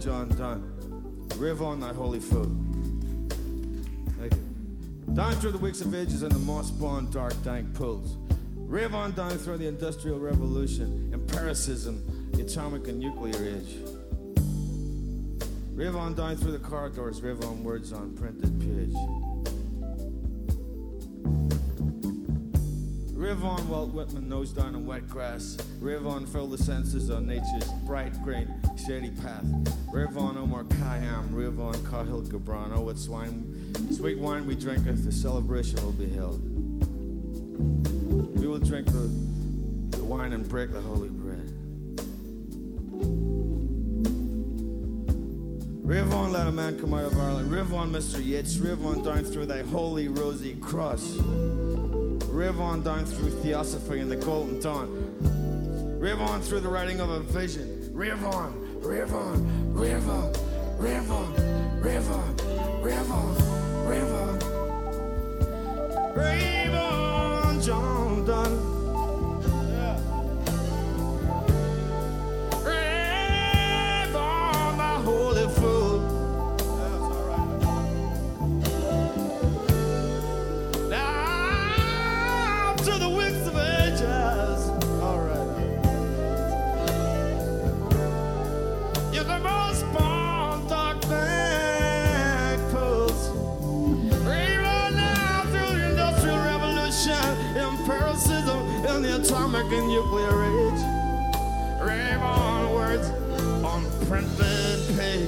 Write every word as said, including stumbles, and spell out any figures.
John Donne. Riv on thy holy food. Thank you. Down through the weeks of ages and the moss-spawned dark dank pools. Riv on down through the Industrial Revolution, empiricism, the atomic and nuclear age. Riv on down through the corridors, riv on words on printed page. Riv on Walt Whitman, nose down in wet grass. Riv on fill the senses on nature's bright green, shady path. Riv on Omar Khayyam, riv on Cahill Gibran. Oh, what swine, sweet wine we drinketh, the celebration will be held. We will drink the, the wine and break the holy bread. Riv on, let a man come out of Ireland. Riv on, Mister Yates. Riv on down through thy holy rosy cross. Riv on down through theosophy and the golden dawn. Riv on through the writing of a vision. Riv on, riv on, riv on, riv on, riv on, riv on, riv on. Riv on, John Donne. Yeah. Riv on, my holy food. That's all right. Now to the wicks of ages. All right. You're the most born dark bank pools. Riv on now through the Industrial Revolution, empiricism and the atomic and nuclear age. Riv on words on printed page.